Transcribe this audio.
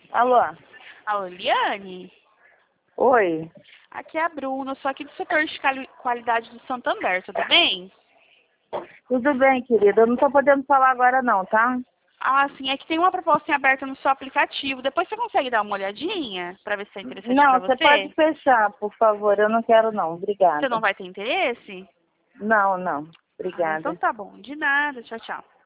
Alô? Alô, Eliane? Oi? Aqui é a Bruna, eu sou aqui do setor de qualidade do Santander, tudo bem? Tudo bem, querida. Eu não tô podendo falar agora não, tá? Ah, sim, é que tem uma proposta em aberta no seu aplicativo. Depois você consegue dar uma olhadinha para ver se é interessante para Não, você pode você? fechar, por favor. Eu não quero não. Você não Obrigada. vai ter interesse? Não, não. Ah, então Obrigada. tá bom. De nada. Tchau, tchau.